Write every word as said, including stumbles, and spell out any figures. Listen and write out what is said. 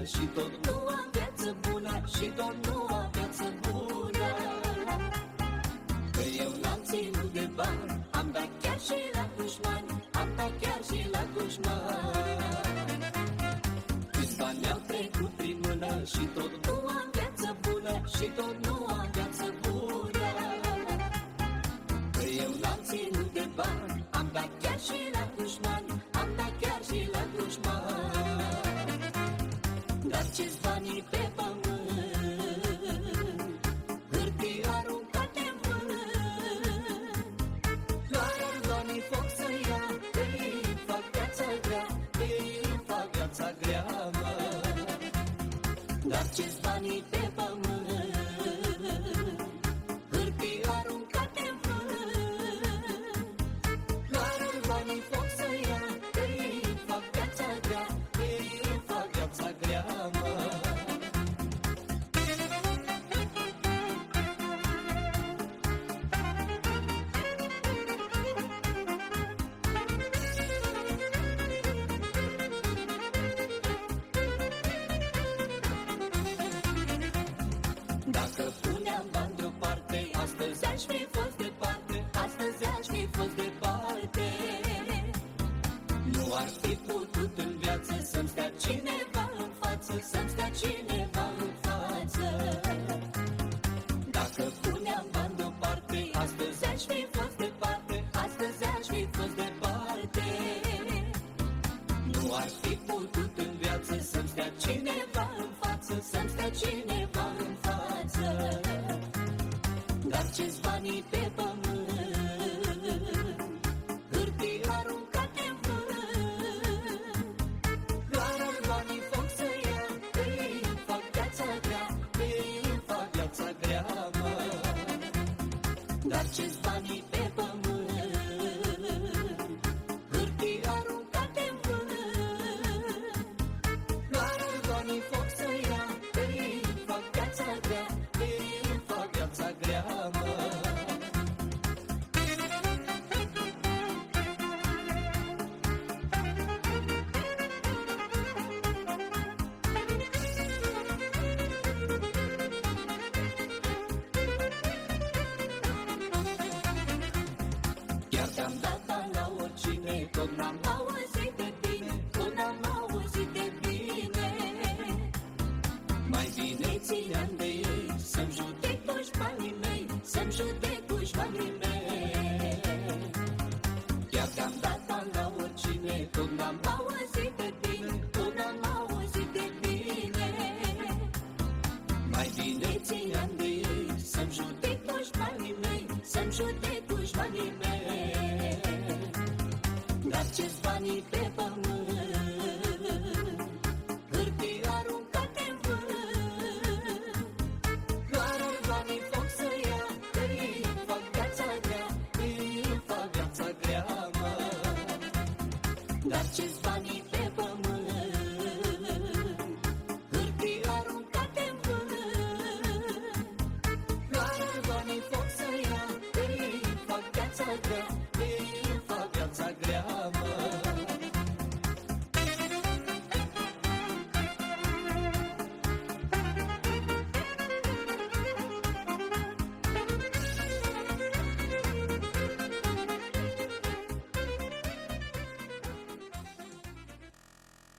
și tot nu am viață bună, și tot nu am viață bună. Că eu n-am ținut de bani, am dat chiar și la dușmani, am dat chiar și la dușmani. Câți bani mi-au trecut prin mână și tot nu am viață bună, și tot nu am viață bună. Că eu n-am ținut de bani, am dat chiar și la dușmani, am dat chiar și la dușmani. Dar ce-s banii pe pământ, hârtii aruncate-n vânt. Luarea banii foc să ia, ei îmi fac viața grea, ei îmi fac viața grea, mă. Dar ce-s banii pe pământ, hârtii aruncate-n vânt. Luarea banii foc să ia, ei îmi fac viața grea, ei îmi fac viața grea, mă. Dacă puneam bani deoparte, astăzi aș fi fost departe, astăzi aș fi fost departe. Nu ar fi putut în viață să-mi stea cineva în față, să-mi stea cineva în față. Dacă puneam bani deoparte, astăzi aș fi fost departe, astăzi aș fi fost departe. Nu ar fi putut în viață să-mi stea cineva în față, să-mi stea cineva în față. Dar ce-s banii pe pământ, hârtii aruncate-n vânt. Luarea banii foc să ia, ei îmi fac viața grea, ei îmi fac viața grea, mă. Dar ce-s banii pe pământ, hârtii aruncate-n vânt. Luarea banii foc să ia, ei îmi fac viața grea, ei îmi fac viața grea, mă. Chiar te-am dat bani la oricine, tot n-am auzit de tine, tot n-am auzit de bine. Mai bine ține-am de ei, să-mi judec dușmanii mei, să-mi judec dușmanii mei. Chiar te-am dat bani la oricine, tot n-am auzit de tine, tot n-am auzit de bine. Mai bine ține-am de ei, să-mi judec dușmanii mei, să-mi judec dușmanii mei. Dar ce-s banii pe pământ, hârtii aruncate-n vânt. Luarea banii foc să ia, ei îmi fac viața grea, ei îmi fac viața grea, mă. Dar ce-s banii